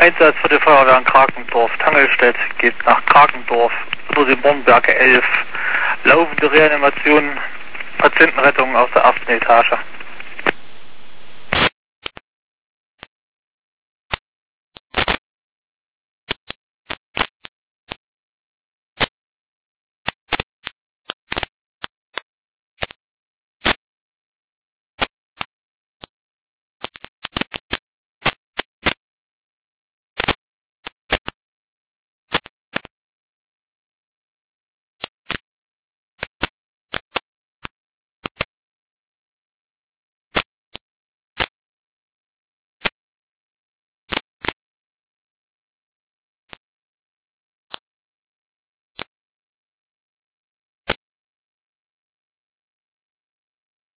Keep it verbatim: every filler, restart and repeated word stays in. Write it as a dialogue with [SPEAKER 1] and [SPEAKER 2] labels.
[SPEAKER 1] Einsatz für die Feuerwehr in Krakendorf. Tangelstedt geht nach Krakendorf über den Bornberge elf. Laufende Reanimation, Patientenrettung aus der ersten Etage.